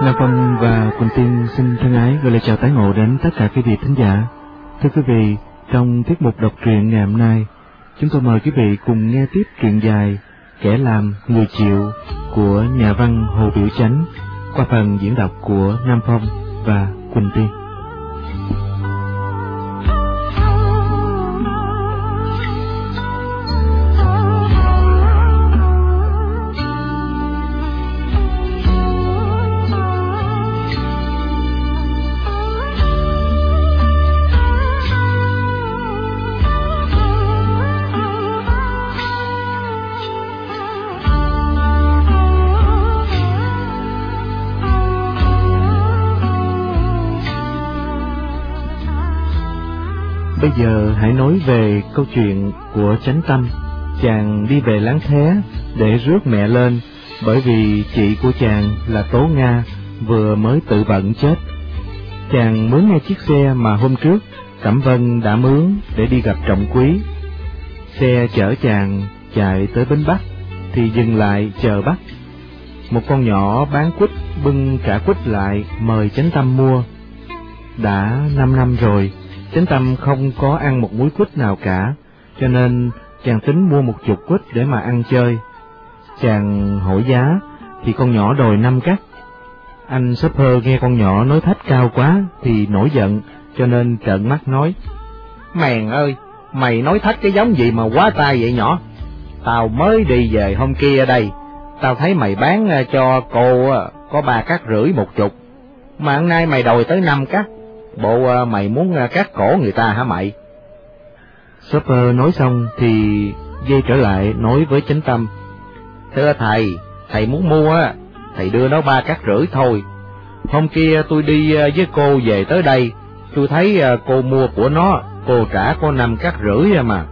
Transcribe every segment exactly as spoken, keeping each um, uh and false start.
Nam Phong và Quỳnh Tiên xin thân ái gửi lời chào tái ngộ đến tất cả quý vị thính giả. Thưa quý vị, trong tiết mục đọc truyện ngày hôm nay, chúng tôi mời quý vị cùng nghe tiếp truyện dài Kẻ Làm Người Chịu của nhà văn Hồ Biểu Chánh qua phần diễn đọc của Nam Phong và Quỳnh Tiên. Bây giờ hãy nói về câu chuyện của Chánh Tâm. Chàng đi về Láng Thé để rước mẹ lên, bởi vì chị của chàng là Tố Nga vừa mới tự bận chết. Chàng mướn ngay chiếc xe mà hôm trước Cẩm Vân đã mướn để đi gặp Trọng Quý. Xe chở chàng chạy tới bến Bắc thì dừng lại chờ bắt. Một con nhỏ bán quýt bưng cả quýt lại mời Chánh Tâm mua. Đã năm năm rồi, Chánh Tâm không có ăn một múi quýt nào cả, cho nên chàng tính mua một chục quýt để mà ăn chơi. Chàng hỏi giá thì con nhỏ đòi năm cắt. Anh shopper nghe con nhỏ nói thách cao quá thì nổi giận, cho nên trợn mắt nói: "Mèn ơi, mày nói thách cái giống gì mà quá tai vậy nhỏ? Tao mới đi về hôm kia đây, tao thấy mày bán cho cô có ba cắt rưỡi một chục, mà hôm nay mày đòi tới năm cắt. Bộ mày muốn cắt cổ người ta hả mày?" Shopper nói xong thì dây trở lại nói với Chánh Tâm: "Thưa thầy, thầy muốn mua á, thầy đưa nó ba cắt rưỡi thôi. Hôm kia tôi đi với cô về tới đây, tôi thấy cô mua của nó, cô trả có năm cắt rưỡi mà."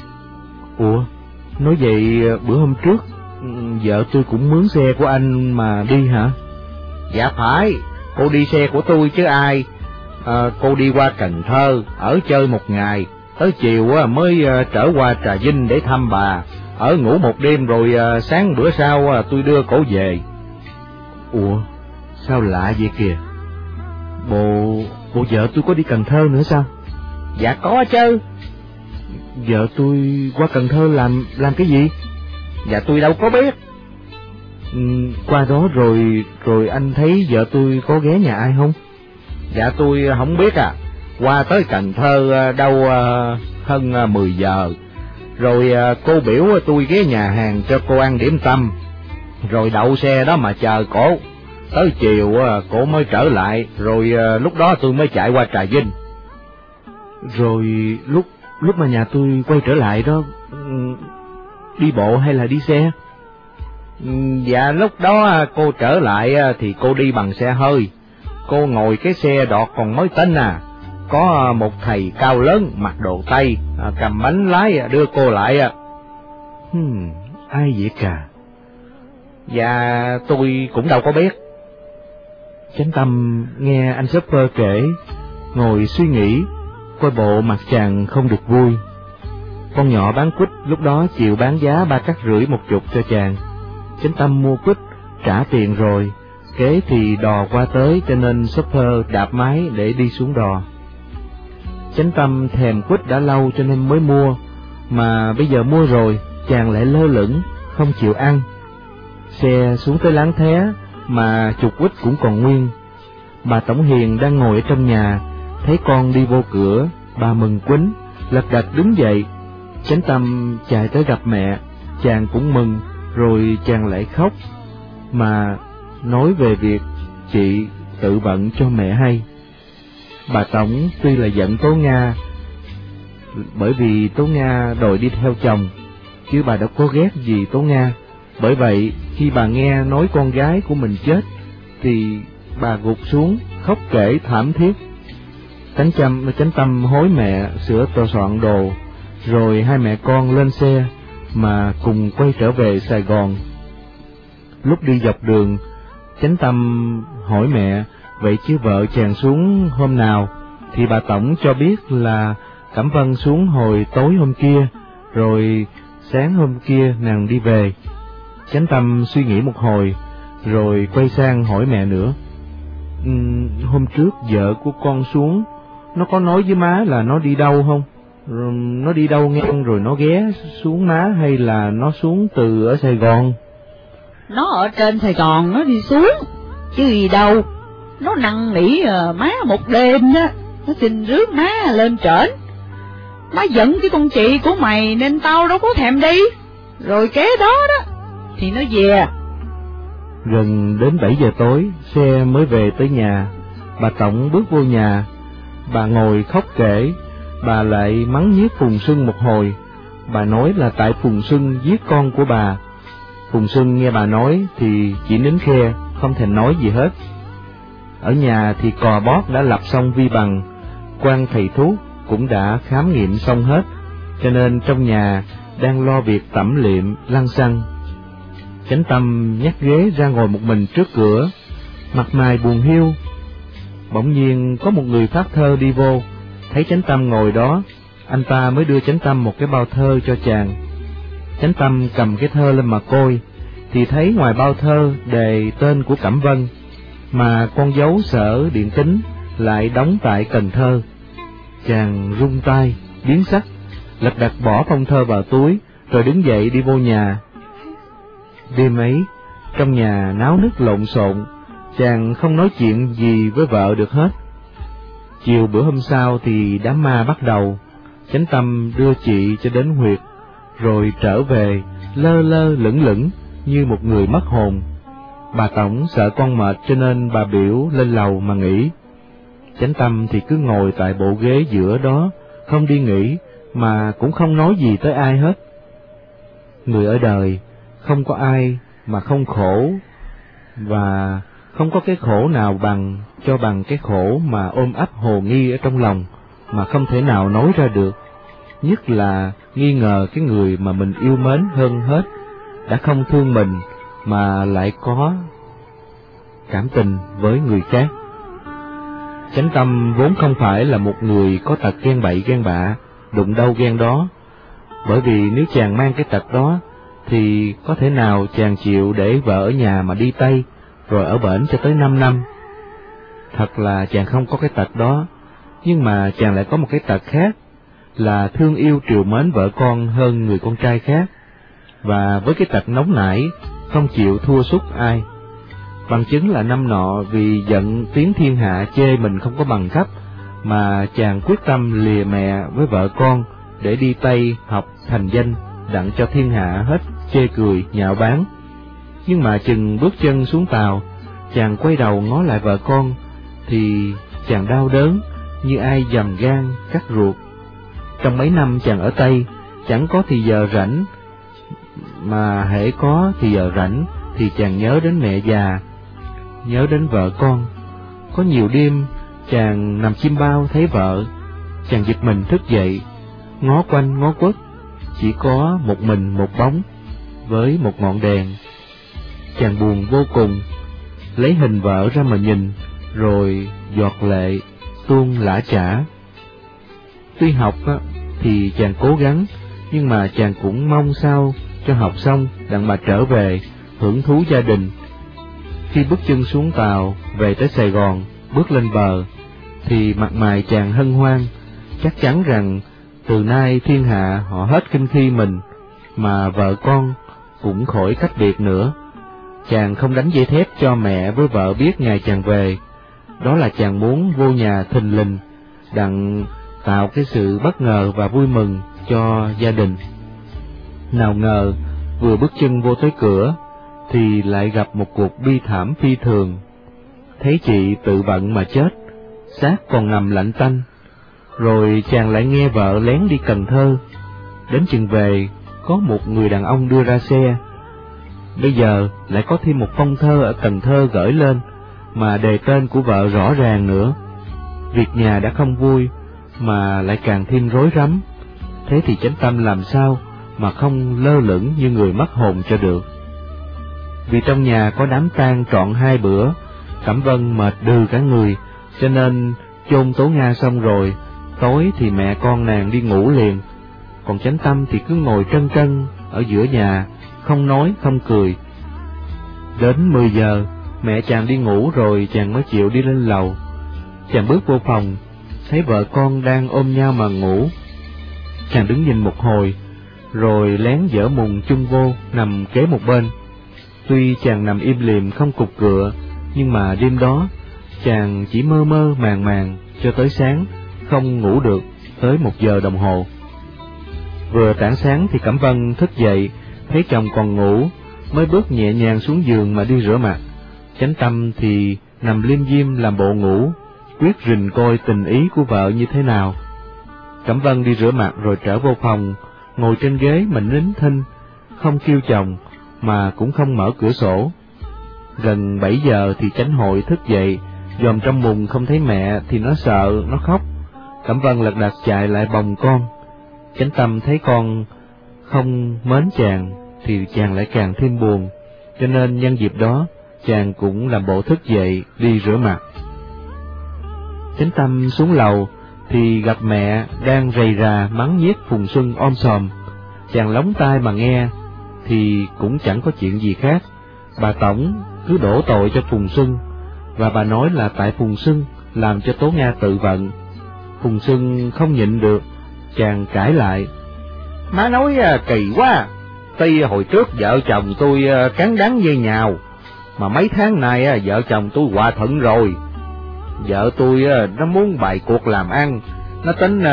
"Ủa, nói vậy bữa hôm trước vợ tôi cũng mướn xe của anh mà đi hả?" "Dạ phải, cô đi xe của tôi chứ ai. À, cô đi qua Cần Thơ, ở chơi một ngày, tới chiều mới trở qua Trà Vinh để thăm bà, ở ngủ một đêm rồi sáng bữa sau tôi đưa cổ về." "Ủa, sao lạ vậy kìa? Bộ, bộ vợ tôi có đi Cần Thơ nữa sao?" "Dạ có chứ." "Vợ tôi qua Cần Thơ làm làm cái gì?" "Dạ tôi đâu có biết." Ừ, "qua đó rồi rồi anh thấy vợ tôi có ghé nhà ai không?" "Dạ tôi không biết à, qua tới Cần Thơ đâu hơn mười giờ, rồi cô biểu tôi ghé nhà hàng cho cô ăn điểm tâm, rồi đậu xe đó mà chờ cổ, tới chiều cổ mới trở lại, rồi lúc đó tôi mới chạy qua Trà Vinh." "Rồi lúc lúc mà nhà tôi quay trở lại đó, đi bộ hay là đi xe?" "Dạ lúc đó cô trở lại thì cô đi bằng xe hơi. Cô ngồi cái xe đọt còn mới tính à, có một thầy cao lớn mặc đồ Tây cầm bánh lái đưa cô lại." Hmm, ai vậy cả?" "Dạ tôi cũng đâu có biết." Chánh Tâm nghe anh shopper kể, ngồi suy nghĩ, coi bộ mặt chàng không được vui. Con nhỏ bán quýt lúc đó chịu bán giá ba cắt rưỡi một chục cho chàng. Chánh Tâm mua quýt trả tiền rồi, kế thì đò qua tới, cho nên shopper đạp máy để đi xuống đò. Chánh Tâm thèm quýt đã lâu cho nên mới mua, mà bây giờ mua rồi chàng lại lơ lửng không chịu ăn. Xe xuống tới Láng Thé mà chục quýt cũng còn nguyên. Bà Tổng Hiền đang ngồi ở trong nhà, thấy con đi vô cửa, bà mừng quýnh, lật đật đứng dậy. Chánh Tâm chạy tới gặp mẹ, chàng cũng mừng, rồi chàng lại khóc, mà nói về việc chị tự bận cho mẹ hay. Bà Tổng tuy là giận Tố Nga, bởi vì Tố Nga đòi đi theo chồng, chứ bà đã có ghét gì Tố Nga. Bởi vậy khi bà nghe nói con gái của mình chết thì bà gục xuống khóc kể thảm thiết. Chánh Tâm, Chánh Tâm hối mẹ sửa tòa soạn đồ, rồi hai mẹ con lên xe mà cùng quay trở về Sài Gòn. Lúc đi dọc đường, Chánh Tâm hỏi mẹ vậy chứ vợ chàng xuống hôm nào, thì bà Tổng cho biết là Cẩm Vân xuống hồi tối hôm kia, rồi sáng hôm kia nàng đi về. Chánh Tâm suy nghĩ một hồi, rồi quay sang hỏi mẹ nữa. Ừ, hôm trước vợ của con xuống, nó có nói với má là nó đi đâu không? Rồi, nó đi đâu ngang rồi nó ghé xuống má hay là nó xuống từ ở Sài Gòn? Nó ở trên Sài Gòn nó đi xuống, chứ gì đâu. Nó năn nỉ à, má một đêm đó, nó xin rước má lên trển. Má giận cái con chị của mày nên tao đâu có thèm đi. Rồi kế đó đó thì nó về. Gần đến bảy giờ tối, xe mới về tới nhà. Bà Tổng bước vô nhà, bà ngồi khóc kể. Bà lại mắng nhiếc Phùng Xuân một hồi. Bà nói là tại Phùng Xuân giết con của bà. Phùng Xuân nghe bà nói thì chỉ nín khe, không thèm nói gì hết. Ở nhà thì cò bót đã lập xong vi bằng, quan thầy thuốc cũng đã khám nghiệm xong hết, cho nên trong nhà đang lo việc tẩm liệm lăng xăng. Chánh Tâm nhắc ghế ra ngồi một mình trước cửa, mặt mày buồn hiu. Bỗng nhiên có một người phát thơ đi vô, thấy Chánh Tâm ngồi đó, anh ta mới đưa Chánh Tâm một cái bao thơ cho chàng. Chánh Tâm cầm cái thơ lên mà coi, thì thấy ngoài bao thơ đề tên của Cẩm Vân, mà con dấu sở điện tín lại đóng tại Cần Thơ. Chàng run tay, biến sắc, lật đật bỏ phong thơ vào túi, rồi đứng dậy đi vô nhà. Đêm ấy, trong nhà náo nức lộn xộn, chàng không nói chuyện gì với vợ được hết. Chiều bữa hôm sau thì đám ma bắt đầu. Chánh Tâm đưa chị cho đến huyệt, rồi trở về lơ lơ lửng lửng như một người mất hồn. Bà Tổng sợ con mệt cho nên bà biểu lên lầu mà nghỉ. Chánh Tâm thì cứ ngồi tại bộ ghế giữa đó, không đi nghỉ, mà cũng không nói gì tới ai hết. Người ở đời, không có ai mà không khổ, và không có cái khổ nào bằng cho bằng cái khổ mà ôm ấp hồ nghi ở trong lòng, mà không thể nào nói ra được. Nhất là nghi ngờ cái người mà mình yêu mến hơn hết, đã không thương mình mà lại có cảm tình với người khác. Chánh Tâm vốn không phải là một người có tật ghen bậy ghen bạ, đụng đâu ghen đó, bởi vì nếu chàng mang cái tật đó, thì có thể nào chàng chịu để vợ ở nhà mà đi Tây, rồi ở bển cho tới năm năm. Thật là chàng không có cái tật đó, nhưng mà chàng lại có một cái tật khác, là thương yêu trìu mến vợ con hơn người con trai khác, và với cái tật nóng nảy, không chịu thua sút ai. Bằng chứng là năm nọ vì giận tiếng thiên hạ chê mình không có bằng cấp, mà chàng quyết tâm lìa mẹ với vợ con để đi Tây học thành danh, đặng cho thiên hạ hết chê cười nhạo báng. Nhưng mà chừng bước chân xuống tàu, chàng quay đầu ngó lại vợ con, thì chàng đau đớn như ai dầm gan cắt ruột. Trong mấy năm chàng ở Tây, chẳng có thì giờ rảnh, mà hễ có thì giờ rảnh thì chàng nhớ đến mẹ già, nhớ đến vợ con. Có nhiều đêm chàng nằm chim bao thấy vợ, chàng giật mình thức dậy, ngó quanh ngó quất, chỉ có một mình một bóng với một ngọn đèn. Chàng buồn vô cùng, lấy hình vợ ra mà nhìn, rồi giọt lệ tuôn lã chả. Tuy học á, thì chàng cố gắng, nhưng mà chàng cũng mong sao cho học xong đặng mà trở về hưởng thú gia đình. Khi bước chân xuống tàu về tới Sài Gòn, bước lên bờ, thì mặt mày chàng hân hoan, chắc chắn rằng từ nay thiên hạ họ hết khinh khi mình, mà vợ con cũng khỏi cách biệt nữa. Chàng không đánh dây thép cho mẹ với vợ biết ngày chàng về, đó là chàng muốn vô nhà thình lình, đặng tạo cái sự bất ngờ và vui mừng cho gia đình. Nào ngờ vừa bước chân vô tới cửa thì lại gặp một cuộc bi thảm phi thường. Thấy chị tự bận mà chết, xác còn nằm lạnh tanh. Rồi chàng lại nghe vợ lén đi Cần Thơ. Đến chừng về, có một người đàn ông đưa ra xe. Bây giờ lại có thêm một phong thơ ở Cần Thơ gửi lên, mà đề tên của vợ rõ ràng nữa. Việc nhà đã không vui, mà lại càng thêm rối rắm. Thế thì Chánh Tâm làm sao mà không lơ lửng như người mất hồn cho được. Vì trong nhà có đám tang trọn hai bữa, Cẩm Vân mệt đừ cả người, cho nên chôn Tố Nga xong rồi, tối thì mẹ con nàng đi ngủ liền, còn Chánh Tâm thì cứ ngồi trân trân ở giữa nhà, không nói không cười. Đến mười giờ, Mẹ chàng đi ngủ rồi chàng mới chịu đi lên lầu. Chàng bước vô phòng, thấy vợ con đang ôm nhau mà ngủ. Chàng đứng nhìn một hồi, rồi lén dở mùng chung vô, nằm kế một bên. Tuy chàng nằm im lìm không cục cựa, nhưng mà đêm đó, chàng chỉ mơ mơ màng màng cho tới sáng, không ngủ được, tới một giờ đồng hồ. Vừa tảng sáng thì Cẩm Vân thức dậy, thấy chồng còn ngủ, mới bước nhẹ nhàng xuống giường mà đi rửa mặt. Chánh Tâm thì nằm liêm diêm làm bộ ngủ, quyết rình coi tình ý của vợ như thế nào. Cẩm Vân đi rửa mặt rồi trở vô phòng, ngồi trên ghế mà nín thinh, không kêu chồng, mà cũng không mở cửa sổ. Gần bảy giờ thì Chánh Hội thức dậy, dòm trong mùng không thấy mẹ thì nó sợ, nó khóc. Cẩm Vân lật đật chạy lại bồng con. Chánh Tâm thấy con không mến chàng thì chàng lại càng thêm buồn, cho nên nhân dịp đó chàng cũng làm bộ thức dậy đi rửa mặt. Chánh Tâm xuống lầu thì gặp mẹ đang rầy rà mắng nhiếc Phùng Xuân om sòm. Chàng lóng tai mà nghe thì cũng chẳng có chuyện gì khác. Bà Tổng cứ đổ tội cho Phùng Xuân, và bà nói là tại Phùng Xuân làm cho Tố Nga tự vận. Phùng Xuân không nhịn được, chàng cãi lại: Má nói kỳ quá, tuy hồi trước vợ chồng tôi cán đáng như nhào, mà mấy tháng nay vợ chồng tôi hòa thuận rồi. Vợ tôi nó muốn bày cuộc làm ăn, nó tính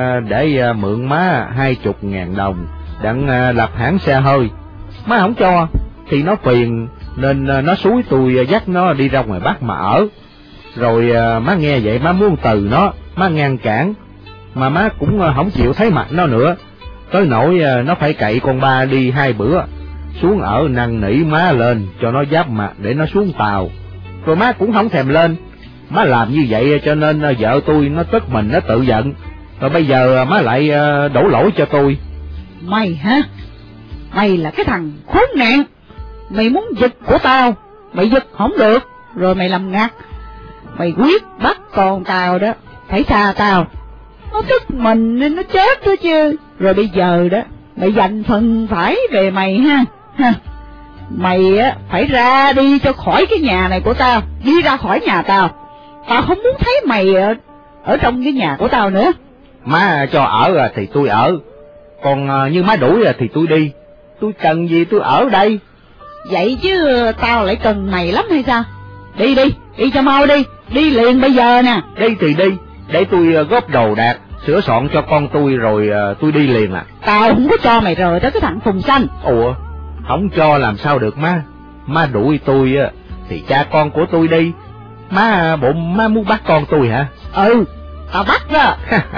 để mượn má hai chục ngàn đồng đặng lập hãng xe hơi. Má không cho thì nó phiền, nên nó xúi tôi dắt nó đi ra ngoài Bắc mà ở. Rồi má nghe vậy má muốn từ nó, má ngăn cản, mà má cũng không chịu thấy mặt nó nữa, tới nỗi nó phải cậy con ba đi hai bữa, xuống ở năn nỉ má lên cho nó giáp mặt để nó xuống tàu, rồi má cũng không thèm lên. Má làm như vậy cho nên vợ tôi nó tức mình, nó tự giận, rồi bây giờ má lại đổ lỗi cho tôi. Mày hả? Mày là cái thằng khốn nạn, mày muốn giật của tao, mày giật không được, rồi mày làm ngặt. Mày quyết bắt con tao đó phải tha tao, nó tức mình nên nó chết đó chứ. Rồi bây giờ đó mày dành phần phải về mày ha, ha. Mày á phải ra đi cho khỏi cái nhà này của tao, đi ra khỏi nhà tao. Tao không muốn thấy mày ở, ở trong cái nhà của tao nữa. Má cho ở thì tôi ở, còn như má đuổi thì tôi đi. Tôi cần gì tôi ở đây. Vậy chứ tao lại cần mày lắm hay sao? Đi đi, đi cho mau đi, đi liền bây giờ nè. Đi thì đi, để tôi góp đồ đạc, sửa soạn cho con tôi rồi tôi đi liền à. Tao không có cho mày rời tới cái thằng Phùng Xanh. Ủa, không cho làm sao được má? Má đuổi tôi thì cha con của tôi đi. Má bộ má muốn bắt con tôi hả? Ừ, tao bắt đó.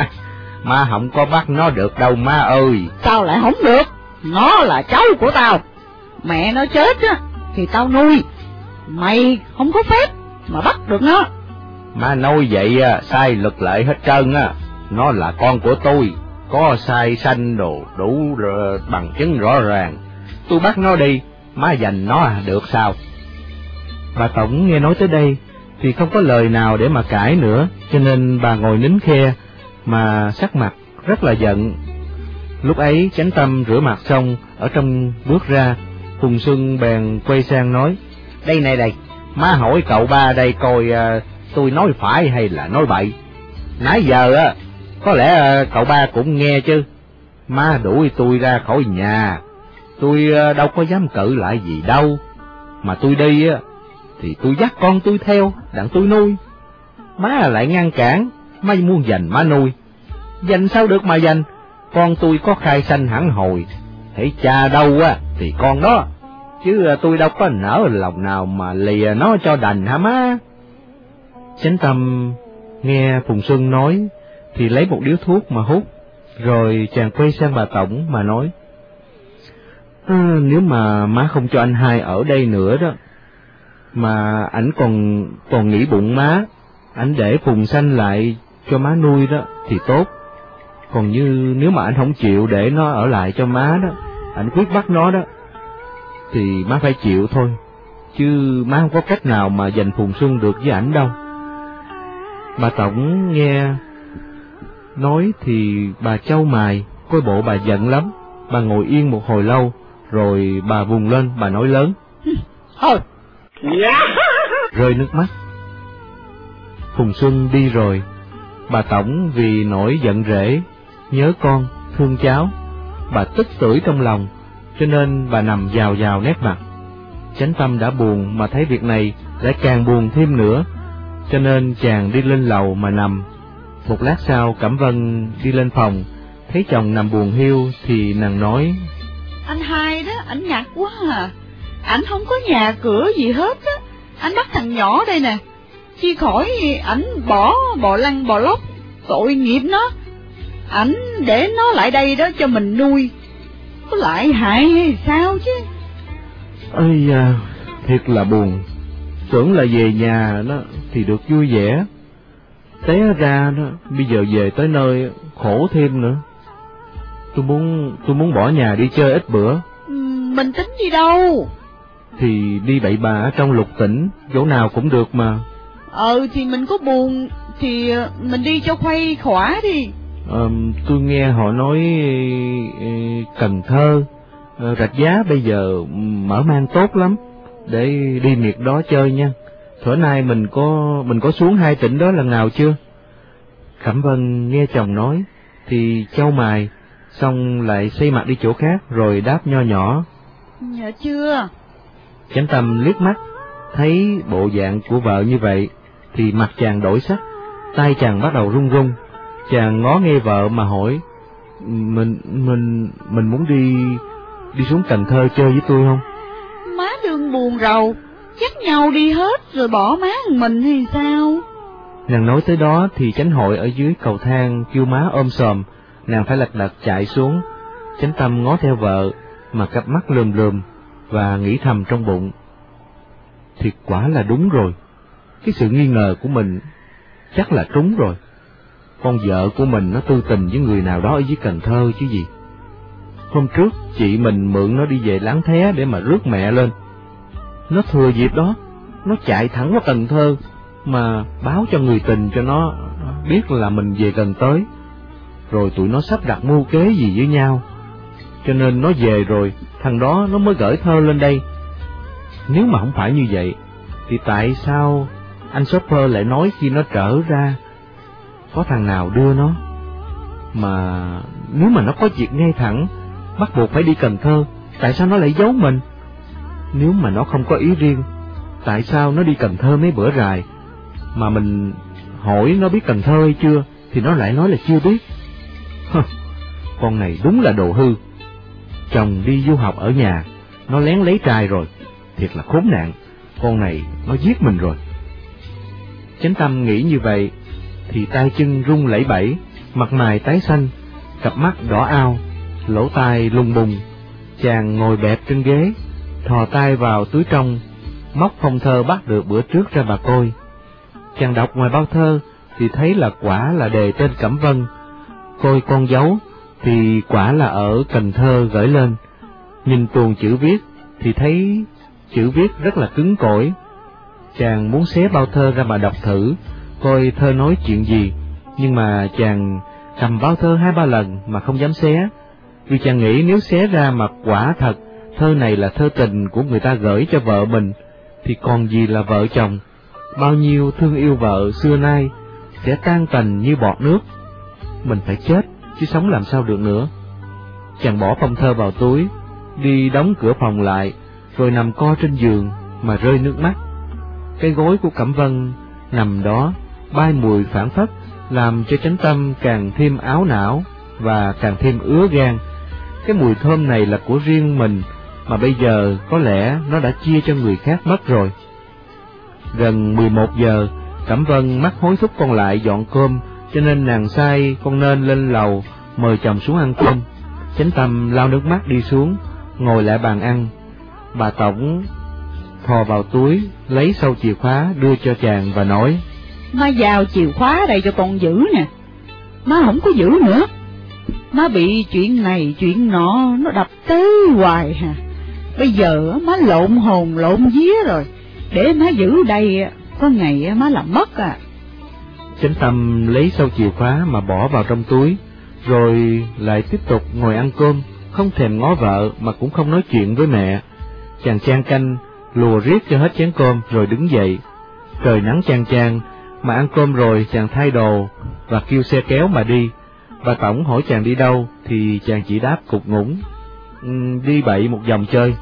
Má không có bắt nó được đâu má ơi. Tao lại không được, nó là cháu của tao. Mẹ nó chết á thì tao nuôi, mày không có phép mà bắt được nó. Má nói vậy sai luật lệ hết trơn á. Nó là con của tôi, có sai sanh đồ đủ bằng chứng rõ ràng. Tôi bắt nó đi, má giành nó được sao? Bà Tổng nghe nói tới đây thì không có lời nào để mà cãi nữa, cho nên bà ngồi nín khe mà sắc mặt rất là giận. Lúc ấy Chánh Tâm rửa mặt xong ở trong bước ra, Phùng Xuân bèn quay sang nói: Đây này đây, má hỏi cậu ba đây coi uh, tôi nói phải hay là nói bậy. Nãy giờ á, uh, có lẽ uh, cậu ba cũng nghe chứ. Má đuổi tôi ra khỏi nhà, tôi uh, đâu có dám cự lại gì đâu. Mà tôi đi á, uh, thì tôi dắt con tôi theo, đặng tôi nuôi. Má lại ngăn cản, má muốn giành má nuôi. Giành sao được mà giành, con tôi có khai sanh hẳn hồi, hễ cha đâu á thì con đó, chứ tôi đâu có nỡ lòng nào mà lìa nó cho đành hả má? Chánh Tâm nghe Phùng Xuân nói thì lấy một điếu thuốc mà hút, rồi chàng quay sang bà Tổng mà nói: à, nếu mà má không cho anh hai ở đây nữa đó, mà ảnh còn còn nghĩ bụng má, ảnh để Phùng Xanh lại cho má nuôi đó thì tốt. Còn như nếu mà anh không chịu để nó ở lại cho má đó, anh quyết bắt nó đó, thì má phải chịu thôi, chứ má không có cách nào mà giành Phùng Xuân được với ảnh đâu. Bà Tổng nghe nói thì bà chau mày, coi bộ bà giận lắm. Bà ngồi yên một hồi lâu, rồi bà vùng lên, bà nói lớn: Thôi, rơi nước mắt. Phùng Xuân đi rồi, bà Tổng vì nỗi giận rễ, nhớ con, thương cháu, bà tức tưởi trong lòng, cho nên bà nằm vào vào nét mặt. Chánh Tâm đã buồn mà thấy việc này lại càng buồn thêm nữa, cho nên chàng đi lên lầu mà nằm. Một lát sau Cẩm Vân đi lên phòng, thấy chồng nằm buồn hiu thì nàng nói: Anh hai đó, ảnh nhạt quá à, ảnh không có nhà cửa gì hết á, anh bắt thằng nhỏ đây nè, chi khỏi ảnh bỏ bò lăn bò lóc, tội nghiệp nó, ảnh để nó lại đây đó cho mình nuôi, có lại hại hay sao chứ. Ây da, thiệt là buồn, tưởng là về nhà đó thì được vui vẻ, té ra đó bây giờ về tới nơi khổ thêm nữa. Tôi muốn tôi muốn bỏ nhà đi chơi ít bữa. Mình tính đi đâu? Thì đi bậy bạ ở trong Lục Tỉnh, chỗ nào cũng được mà. Ờ thì mình có buồn thì mình đi cho khuây khỏa đi. Ờ, tôi nghe họ nói Cần Thơ, Rạch Giá bây giờ mở mang tốt lắm, để đi miệt đó chơi nha. Thở nay mình có mình có xuống hai tỉnh đó lần nào chưa? Cẩm Vân nghe chồng nói thì chau mày, xong lại xây mặt đi chỗ khác rồi đáp nho nhỏ: Dạ chưa. Chánh Tâm liếc mắt thấy bộ dạng của vợ như vậy thì mặt chàng đổi sắc, tay chàng bắt đầu run run. Chàng ngó nghe vợ mà hỏi: Mình mình mình muốn đi đi xuống Cần Thơ chơi với tôi không? Má đừng buồn rầu, dắt nhau đi hết rồi bỏ má mình hay sao? Nàng nói tới đó thì Chánh Hội ở dưới cầu thang kêu má ôm sòm, nàng phải lật đật chạy xuống. Chánh Tâm ngó theo vợ mà cặp mắt lườm lườm và nghĩ thầm trong bụng: thiệt quả là đúng rồi, cái sự nghi ngờ của mình chắc là trúng rồi. Con vợ của mình nó tư tình với người nào đó ở dưới Cần Thơ chứ gì. Hôm trước chị mình mượn nó đi về Láng Thé để mà rước mẹ lên, nó thừa dịp đó nó chạy thẳng qua Cần Thơ mà báo cho người tình cho nó biết là mình về gần tới, rồi tụi nó sắp đặt mưu kế gì với nhau, cho nên nó về rồi thằng đó nó mới gửi thơ lên đây. Nếu mà không phải như vậy thì tại sao anh shopper lại nói khi nó trở ra có thằng nào đưa nó? Mà nếu mà nó có việc ngay thẳng bắt buộc phải đi Cần Thơ, tại sao nó lại giấu mình? Nếu mà nó không có ý riêng, tại sao nó đi Cần Thơ mấy bữa rày, mà mình hỏi nó biết Cần Thơ hay chưa thì nó lại nói là chưa biết. Hừ, con này đúng là đồ hư. Chồng đi du học ở nhà, nó lén lấy trai rồi, thiệt là khốn nạn, con này nó giết mình rồi. Chánh Tâm nghĩ như vậy thì tay chân run lẩy bẩy, mặt mày tái xanh, cặp mắt đỏ ao, lỗ tai lùng bùng. Chàng ngồi bẹp trên ghế, thò tay vào túi trong, móc phong thơ bắt được bữa trước ra mà coi. Chàng đọc ngoài bao thơ thì thấy là quả là đề tên Cẩm Vân, coi con dấu thì quả là ở Cần Thơ gửi lên. Nhìn tuồng chữ viết thì thấy chữ viết rất là cứng cỏi. Chàng muốn xé bao thơ ra mà đọc thử, coi thơ nói chuyện gì, nhưng mà chàng cầm bao thơ hai ba lần mà không dám xé, vì chàng nghĩ nếu xé ra mà quả thật thơ này là thơ tình của người ta gửi cho vợ mình, thì còn gì là vợ chồng. Bao nhiêu thương yêu vợ xưa nay sẽ tan tành như bọt nước. Mình phải chết chứ sống làm sao được nữa. Chàng bỏ phong thơ vào túi, đi đóng cửa phòng lại, rồi nằm co trên giường mà rơi nước mắt. Cái gối của Cẩm Vân nằm đó bay mùi phảng phất, làm cho Chánh Tâm càng thêm áo não và càng thêm ứa gan. Cái mùi thơm này là của riêng mình, mà bây giờ có lẽ nó đã chia cho người khác mất rồi. Gần mười một giờ, Cẩm Vân mắc hối thúc con lại dọn cơm, cho nên nàng sai con nên lên lầu mời chồng xuống ăn cơm. Chánh Tâm lau nước mắt đi xuống, ngồi lại bàn ăn. Bà Tổng thò vào túi lấy sâu chìa khóa đưa cho chàng và nói: Má giao chìa khóa đây cho con giữ nè, má không có giữ nữa, má bị chuyện này chuyện nọ nó đập tới hoài hà. Bây giờ má lộn hồn lộn vía rồi, để má giữ đây có ngày má làm mất à. Chánh Tâm lấy sâu chìa khóa mà bỏ vào trong túi, rồi lại tiếp tục ngồi ăn cơm, không thèm ngó vợ mà cũng không nói chuyện với mẹ. Chàng chan canh lùa riết cho hết chén cơm rồi đứng dậy. trời nắng chang chang, mà ăn cơm rồi chàng thay đồ và kêu xe kéo mà đi. Bà Tổng hỏi chàng đi đâu thì chàng chỉ đáp cục ngủng, ừ, đi bậy một vòng chơi.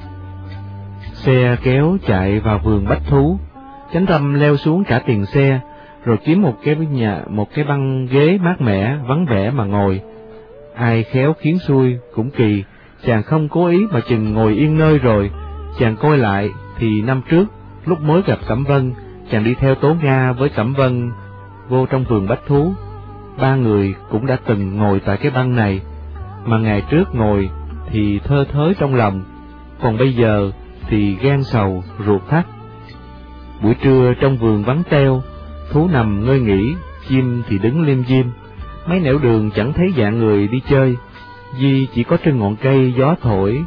Xe kéo chạy vào vườn bách thú, Chánh Tâm leo xuống trả tiền xe, rồi kiếm một cái nhà một cái băng ghế mát mẻ vắng vẻ mà ngồi. Ai khéo khiến xui cũng kỳ, chàng không cố ý mà chừng ngồi yên nơi rồi. Chàng coi lại thì năm trước lúc mới gặp Cẩm Vân, chàng đi theo Tố Nga với Cẩm Vân vô trong vườn bách thú. Ba người cũng đã từng ngồi tại cái băng này, mà ngày trước ngồi thì thơ thới trong lòng, còn bây giờ thì gan sầu ruột thắt. Buổi trưa trong vườn vắng teo, thú nằm ngơi nghỉ, chim thì đứng lim dim. Mấy nẻo đường chẳng thấy dạng người đi chơi, duy chỉ có trên ngọn cây gió thổi.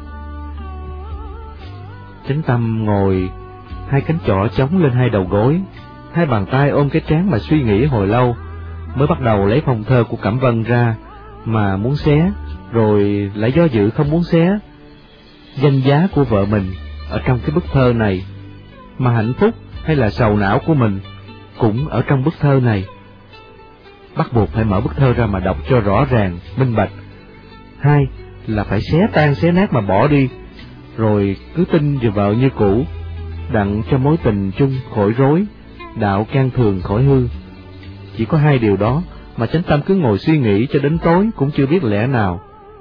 Chánh Tâm ngồi, hai cánh chỏ chống lên hai đầu gối, hai bàn tay ôm cái trán mà suy nghĩ hồi lâu, mới bắt đầu lấy phong thơ của Cẩm Vân ra mà muốn xé, rồi lại do dự không muốn xé. Danh giá của vợ mình ở trong cái bức thơ này, mà hạnh phúc hay là sầu não của mình cũng ở trong bức thơ này. Bắt buộc phải mở bức thơ ra mà đọc cho rõ ràng, minh bạch. Hai là phải xé tan xé nát mà bỏ đi, rồi cứ tin về vợ như cũ, đặng cho mối tình chung khỏi rối, đạo can thường khỏi hư. Chỉ có hai điều đó mà Chánh Tâm cứ ngồi suy nghĩ cho đến tối cũng chưa biết lẽ nào.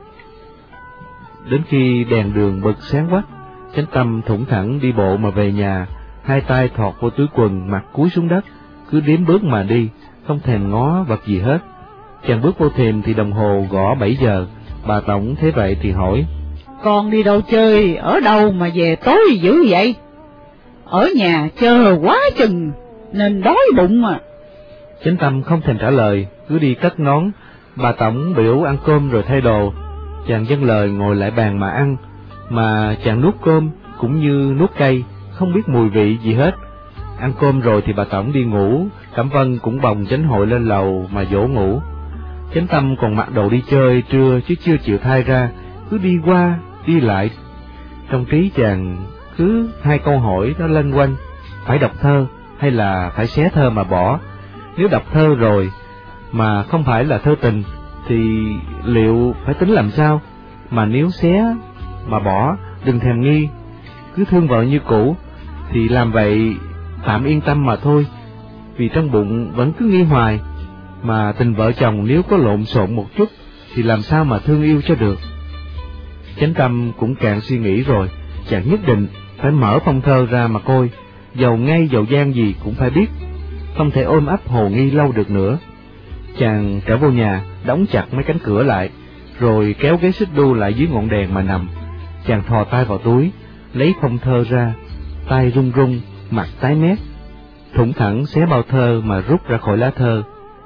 Đến khi đèn đường bật sáng quắc, Chánh Tâm thủng thẳng đi bộ mà về nhà, hai tay thọt vô túi quần, mặt cúi xuống đất, cứ đếm bước mà đi, không thèm ngó vật gì hết. Chàng bước vô thềm thì đồng hồ gõ bảy giờ. Bà Tổng thế vậy thì hỏi: Con đi đâu chơi, ở đâu mà về tối dữ vậy? Ở nhà chờ quá chừng nên đói bụng mà. Chánh Tâm không thèm trả lời, cứ đi cất nón. Bà Tổng biểu ăn cơm rồi thay đồ. Chàng dâng lời ngồi lại bàn mà ăn, mà chàng nuốt cơm cũng như nuốt cây, không biết mùi vị gì hết. Ăn cơm rồi thì bà Tổng đi ngủ, Cẩm Vân cũng bồng Chánh Hội lên lầu mà dỗ ngủ. Chánh Tâm còn mặc đồ đi chơi trưa chứ chưa chịu thay ra, cứ đi qua đi lại. Trong trí chàng cứ hai câu hỏi nó lanh quanh: phải đọc thơ hay là phải xé thơ mà bỏ? Nếu đọc thơ rồi mà không phải là thơ tình thì liệu phải tính làm sao? Mà nếu xé mà bỏ, đừng thèm nghi, cứ thương vợ như cũ thì làm vậy tạm yên tâm mà thôi, vì trong bụng vẫn cứ nghi hoài. Mà tình vợ chồng nếu có lộn xộn một chút thì làm sao mà thương yêu cho được. Chánh Tâm cũng càng suy nghĩ rồi, chàng nhất định phải mở phong thơ ra mà coi, dầu ngay dầu gian gì cũng phải biết, không thể ôm ấp hồ nghi lâu được nữa. Chàng trở vô nhà, đóng chặt mấy cánh cửa lại, rồi kéo ghế xích đu lại dưới ngọn đèn mà nằm. Chàng thò tay vào túi, lấy phong thơ ra, tay run run, mặt tái mét, thủng thẳng xé bao thơ mà rút ra khỏi lá thơ.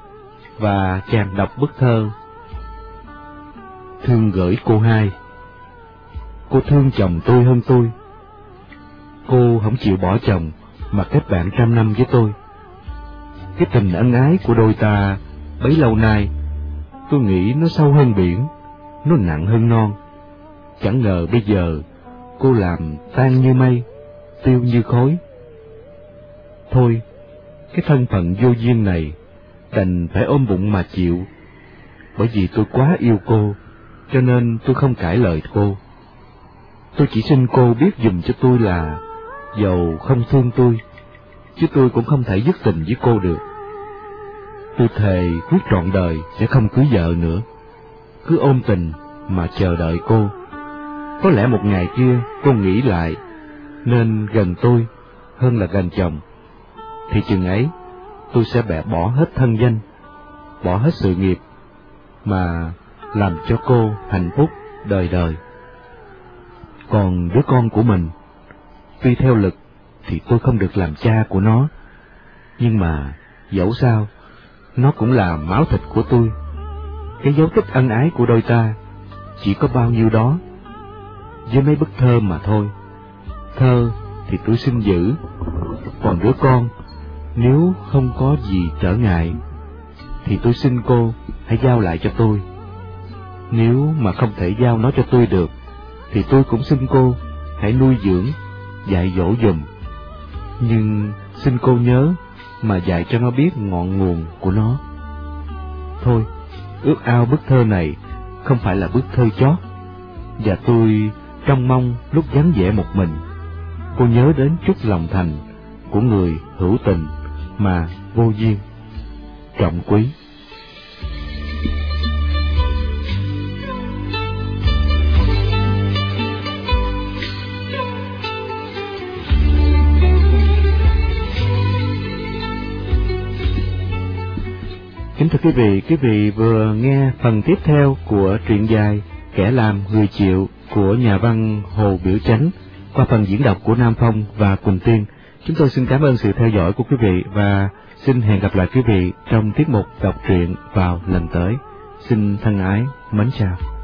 Và chàng đọc bức thơ: Thương gửi cô hai. Cô thương chồng tôi hơn tôi. Cô không chịu bỏ chồng mà kết bạn trăm năm với tôi. Cái tình ân ái của đôi ta bấy lâu nay, tôi nghĩ nó sâu hơn biển, nó nặng hơn non. Chẳng ngờ bây giờ cô làm tan như mây, tiêu như khói. Thôi, cái thân phận vô duyên này đành phải ôm bụng mà chịu. Bởi vì tôi quá yêu cô, cho nên tôi không cãi lời cô. Tôi chỉ xin cô biết giùm cho tôi là dầu không thương tôi, chứ tôi cũng không thể dứt tình với cô được. Tôi thề quyết trọn đời sẽ không cưới vợ nữa, cứ ôm tình mà chờ đợi cô. Có lẽ một ngày kia cô nghĩ lại, nên gần tôi hơn là gần chồng, thì chừng ấy tôi sẽ bẻ bỏ hết thân danh, bỏ hết sự nghiệp, mà làm cho cô hạnh phúc đời đời. Còn đứa con của mình, tuy theo lực thì tôi không được làm cha của nó, nhưng mà dẫu sao nó cũng là máu thịt của tôi. Cái dấu tích ân ái của đôi ta chỉ có bao nhiêu đó, với mấy bức thơ mà thôi. Thơ thì tôi xin giữ, còn đứa con nếu không có gì trở ngại thì tôi xin cô hãy giao lại cho tôi. Nếu mà không thể giao nó cho tôi được thì tôi cũng xin cô hãy nuôi dưỡng, dạy dỗ giùm. nhưng xin cô nhớ mà dạy cho nó biết ngọn nguồn của nó. Thôi, ước ao bức thơ này không phải là bức thơ chót, và tôi trông mong lúc vắng vẻ một mình, cô nhớ đến chút lòng thành của người hữu tình mà vô duyên, trọng quý. Kính thưa quý vị, quý vị vừa nghe phần tiếp theo của truyện dài Kẻ làm người chịu của nhà văn Hồ Biểu Chánh qua phần diễn đọc của Nam Phong và Quỳnh Tiên. Chúng tôi xin cảm ơn sự theo dõi của quý vị và xin hẹn gặp lại quý vị trong tiết mục đọc truyện vào lần tới. Xin thân ái, mến chào.